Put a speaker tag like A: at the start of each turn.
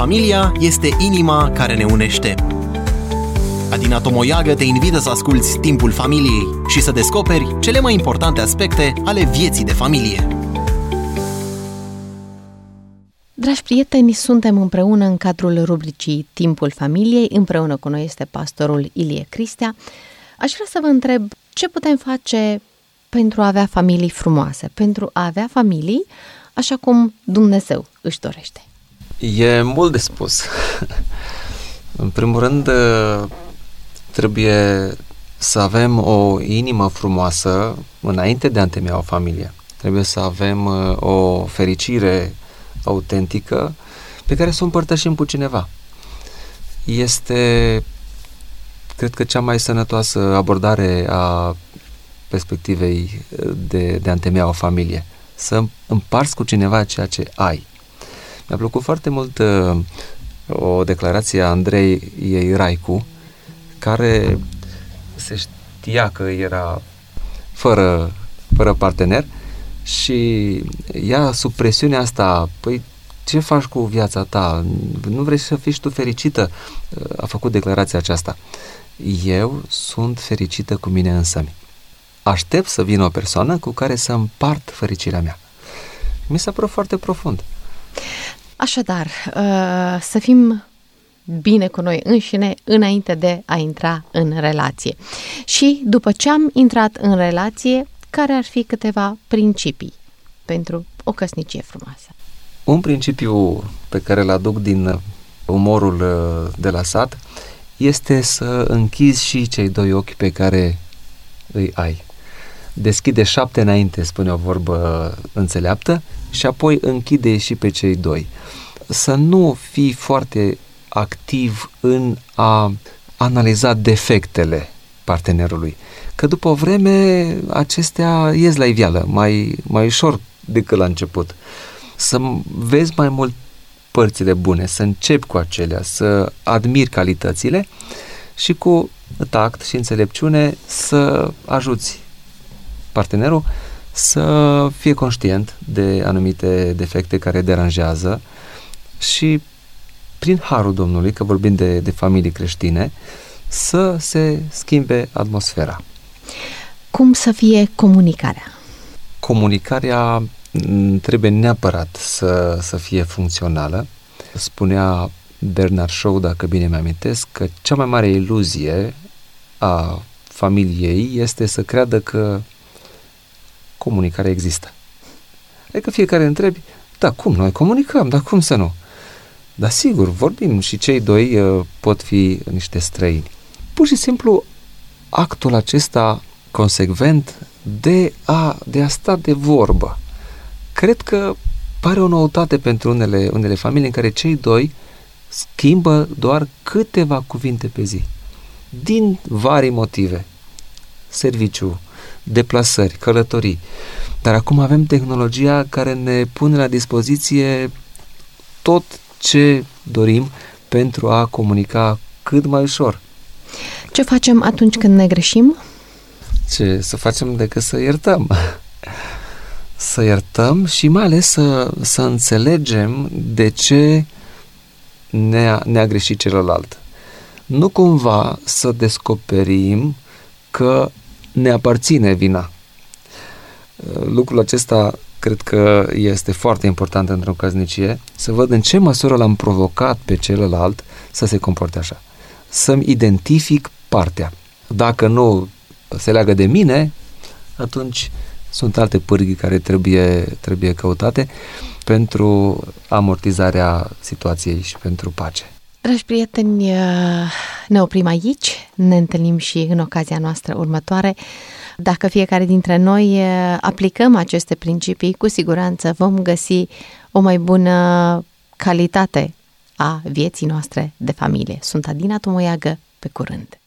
A: Familia este inima care ne unește. Adina Tomoiagă te invită să asculți Timpul Familiei și să descoperi cele mai importante aspecte ale vieții de familie.
B: Dragi prieteni, suntem împreună în cadrul rubricii Timpul Familiei. Împreună cu noi este pastorul Ilie Cristea. Aș vrea să vă întreb ce putem face pentru a avea familii frumoase, pentru a avea familii așa cum Dumnezeu își dorește.
C: E mult de spus. În primul rând, trebuie să avem o inimă frumoasă înainte de a întemeia o familie. Trebuie să avem o fericire autentică pe care să o împărtășim cu cineva. Este, cred că, cea mai sănătoasă abordare a perspectivei de a întemeia o familie. Să împarți cu cineva ceea ce ai. Mi-a plăcut foarte mult o declarație a Andrei Raicu, care se știa că era fără partener și ea, sub presiunea asta, păi ce faci cu viața ta? Nu vrei să fii și tu fericită? A făcut declarația aceasta. Eu sunt fericită cu mine însămi. Aștept să vină o persoană cu care să împart fericirea mea. Mi s-a părut foarte profund.
B: Așadar, să fim bine cu noi înșine înainte de a intra în relație. Și după ce am intrat în relație, care ar fi câteva principii pentru o căsnicie frumoasă?
C: Un principiu pe care îl aduc din umorul de la sat este să închizi și cei doi ochi pe care îi ai. Deschide 7 înainte, spune o vorbă înțeleaptă, și apoi închide și pe cei doi. Să nu fii foarte activ în a analiza defectele partenerului, că după o vreme acestea ies la iveală mai ușor decât la început. Să vezi mai mult părțile bune, să începi cu acelea, să admiri calitățile și cu tact și înțelepciune să ajuți partenerul să fie conștient de anumite defecte care deranjează și prin harul Domnului, că vorbim de familii creștine, să se schimbe atmosfera.
B: Cum să fie comunicarea?
C: Comunicarea trebuie neapărat să fie funcțională. Spunea Bernard Shaw, dacă bine mi-amintesc, că cea mai mare iluzie a familiei este să creadă că comunicarea există. Adică fiecare întrebi, da, cum noi comunicăm, dar cum să nu? Dar sigur, vorbim și cei doi pot fi niște străini. Pur și simplu, actul acesta consecvent de a sta de vorbă. Cred că pare o noutate pentru unele familii în care cei doi schimbă doar câteva cuvinte pe zi. Din vari motive. Serviciu, deplasări, călătorii. Dar acum avem tehnologia care ne pune la dispoziție tot ce dorim pentru a comunica cât mai ușor.
B: Ce facem atunci când ne greșim?
C: Ce să facem decât să iertăm. Să iertăm și mai ales să înțelegem de ce ne-a greșit celălalt. Nu cumva să descoperim că ne aparține vina. Lucrul acesta cred că este foarte important într-o căsnicie, să văd în ce măsură l-am provocat pe celălalt să se comporte așa. Să-mi identific partea. Dacă nu se leagă de mine, atunci sunt alte pârghii care trebuie căutate pentru amortizarea situației și pentru pace.
B: Dragi prieteni, ne oprim aici, ne întâlnim și în ocazia noastră următoare. Dacă fiecare dintre noi aplicăm aceste principii, cu siguranță vom găsi o mai bună calitate a vieții noastre de familie. Sunt Adina Tomoiagă, pe curând!